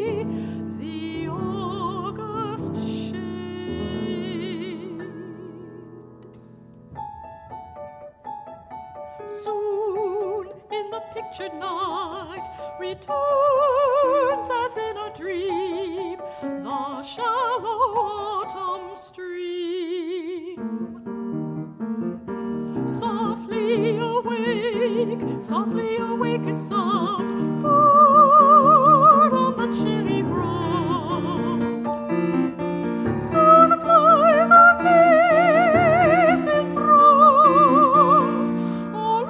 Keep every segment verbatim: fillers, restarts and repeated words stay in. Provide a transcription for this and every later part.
the August shade. Soon in the pictured night returns as in a dream the shallow autumn stream. Softly awake, softly awake its sound, poured on the chilly ground. Soon fly the leaves in throngs. Oh,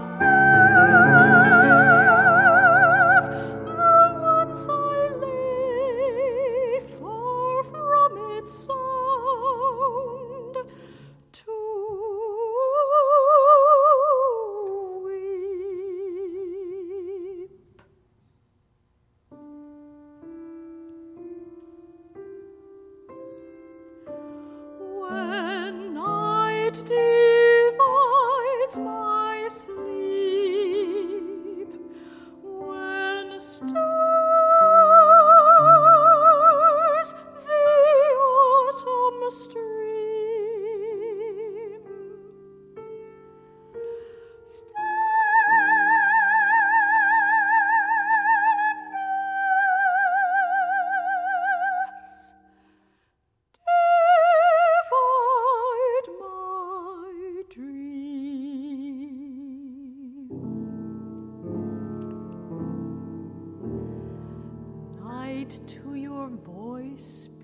love, the once I lay far from its sound to weep. When night divides my sleep, when stirs the autumn stream, stillness divide my dream. Night, to your voice